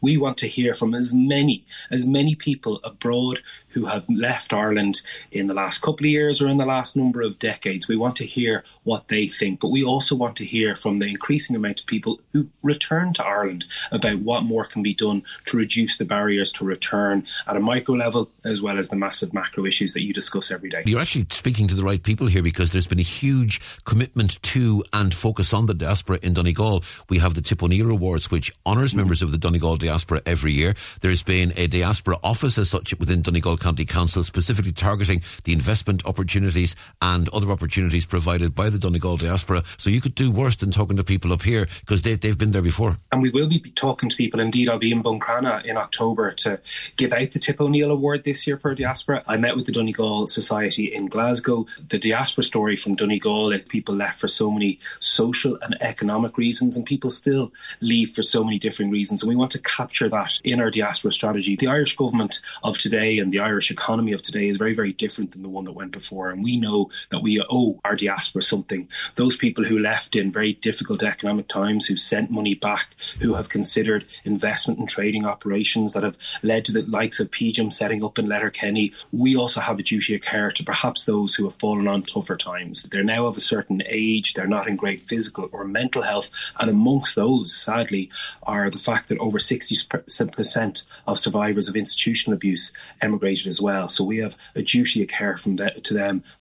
We want to hear from as many people abroad who have left Ireland in the last couple of years or in the last number of decades. We want to hear what they think, but we also want to hear from the increasing amount of people who return to Ireland about what more can be done to reduce the barriers to return at a micro level, as well as the massive macro issues that you discuss every day. You're actually speaking to the right people here, because there's been a huge commitment to and focus on the diaspora in Donegal. We have the Tip O'Neill Awards, which honours members of the Donegal diaspora every year. There's been a diaspora office as such within Donegal County Council, specifically targeting the investment opportunities and other opportunities provided by the Donegal diaspora. So you could do worse than talking to people up here, because they've been there before. And we will be talking to people. Indeed, I'll be in Buncrana in October to give out the Tip O'Neill Award this year for diaspora. I met with the Donegal Society in Glasgow. The diaspora story from Donegal, people left for so many social and economic reasons, and people still leave for so many different reasons. And we want to capture that in our diaspora strategy. The Irish government of today and the Irish economy of today is very, very different than the one that went before. And we know that we owe our diaspora something. Those people who left in very difficult economic times, who sent money back, who have considered investment and trading operations that have led to the likes of PGIM setting up in Letterkenny, we also have a duty of care to perhaps those who have fallen on tougher times. They're now of a certain age, they're not in great physical or mental health, and amongst those, sadly, are the fact that over 60% of survivors of institutional abuse emigrated as well. So we have a duty of care to them.